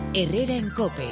Herrera en COPE.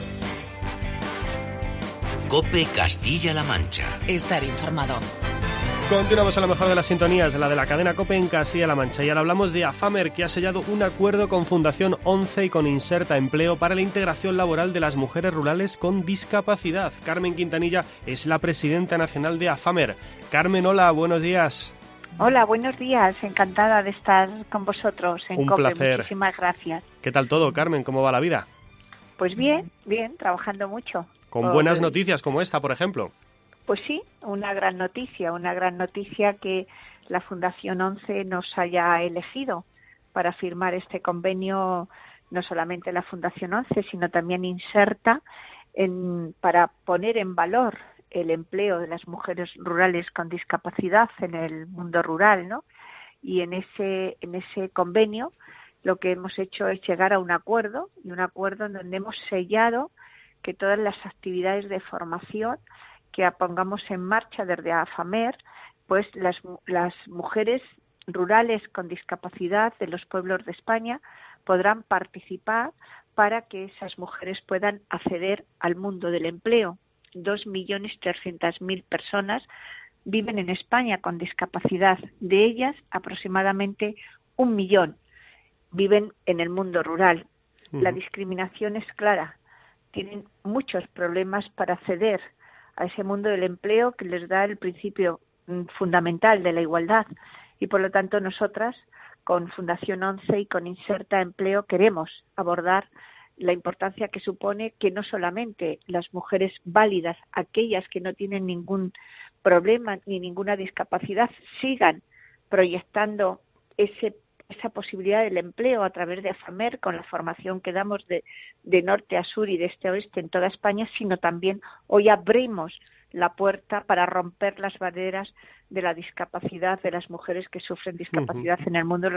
COPE Castilla-La Mancha. Estar informado. Continuamos a la mejor de las sintonías, la de la cadena COPE en Castilla-La Mancha. Y ahora hablamos de AFAMER, que ha sellado un acuerdo con Fundación 11 y con Inserta Empleo para la integración laboral de las mujeres rurales con discapacidad. Carmen Quintanilla es la presidenta nacional de AFAMER. Carmen, hola, buenos días. Hola, buenos días. Encantada de estar con vosotros en COPE. Un placer. Muchísimas gracias. ¿Qué tal todo, Carmen? ¿Cómo va la vida? Pues bien, trabajando mucho. Con buenas noticias como esta, por ejemplo. Pues sí, una gran noticia que la Fundación 11 nos haya elegido para firmar este convenio, no solamente la Fundación 11, sino también Inserta, para poner en valor el empleo de las mujeres rurales con discapacidad en el mundo rural, ¿no? Y en ese convenio lo que hemos hecho es llegar a un acuerdo en donde hemos sellado que todas las actividades de formación que pongamos en marcha desde AFAMER, pues las mujeres rurales con discapacidad de los pueblos de España podrán participar para que esas mujeres puedan acceder al mundo del empleo. 2.300.000 personas viven en España con discapacidad. De ellas, aproximadamente 1 millón viven en el mundo rural. La discriminación es clara. Tienen muchos problemas para acceder a ese mundo del empleo que les da el principio fundamental de la igualdad. Y por lo tanto nosotras, con Fundación 11 y con Inserta Empleo, queremos abordar la importancia que supone que no solamente las mujeres válidas, aquellas que no tienen ningún problema ni ninguna discapacidad, sigan proyectando esa posibilidad del empleo a través de AFAMER con la formación que damos de norte a sur y de este a oeste en toda España, sino también hoy abrimos la puerta para romper las barreras de la discapacidad de las mujeres que sufren discapacidad en el mundo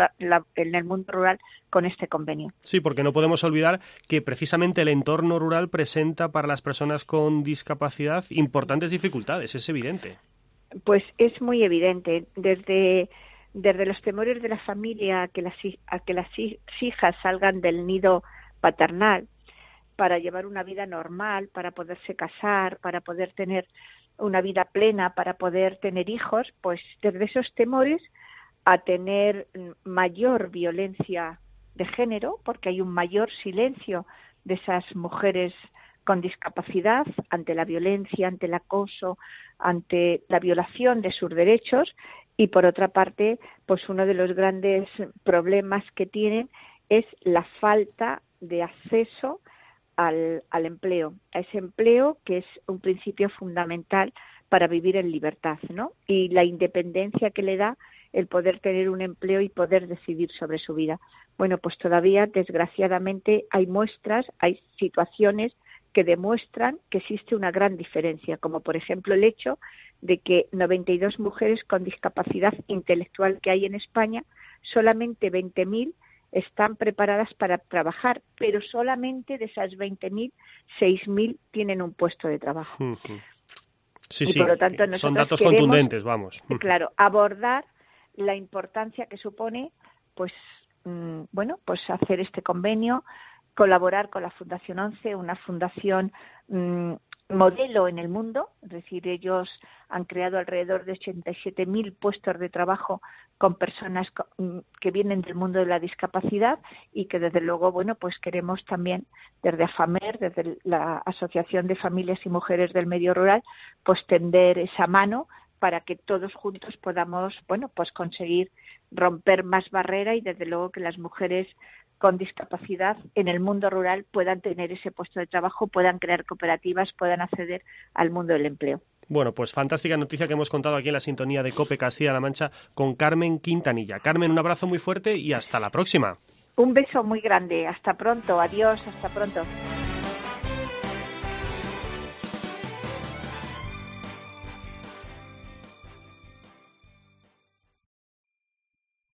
rural con este convenio. Sí, porque no podemos olvidar que precisamente el entorno rural presenta para las personas con discapacidad importantes dificultades, es evidente. Pues es muy evidente. Desde los temores de la familia a que las hijas salgan del nido paternal para llevar una vida normal, para poderse casar, para poder tener una vida plena, para poder tener hijos, pues desde esos temores a tener mayor violencia de género, porque hay un mayor silencio de esas mujeres con discapacidad ante la violencia, ante el acoso, ante la violación de sus derechos. Y por otra parte, pues uno de los grandes problemas que tienen es la falta de acceso al empleo, a ese empleo que es un principio fundamental para vivir en libertad, ¿no? Y la independencia que le da el poder tener un empleo y poder decidir sobre su vida. Bueno, pues todavía, desgraciadamente, hay situaciones que demuestran que existe una gran diferencia, como por ejemplo el hecho de que 92 mujeres con discapacidad intelectual que hay en España, solamente 20.000 están preparadas para trabajar, pero solamente de esas 20.000, 6.000 tienen un puesto de trabajo. Sí, y por lo tanto, son datos contundentes, vamos. Claro, abordar la importancia que supone, pues hacer este convenio, colaborar con la Fundación 11, una fundación modelo en el mundo, es decir, ellos han creado alrededor de 87.000 puestos de trabajo con personas que vienen del mundo de la discapacidad y que desde luego, pues queremos también desde AFAMER, desde la Asociación de Familias y Mujeres del Medio Rural, pues tender esa mano para que todos juntos podamos, pues conseguir romper más barreras y desde luego que las mujeres con discapacidad en el mundo rural puedan tener ese puesto de trabajo, puedan crear cooperativas, puedan acceder al mundo del empleo. Bueno, pues fantástica noticia que hemos contado aquí en la sintonía de COPE Castilla-La Mancha con Carmen Quintanilla. Carmen, un abrazo muy fuerte y hasta la próxima. Un beso muy grande. Hasta pronto. Adiós. Hasta pronto.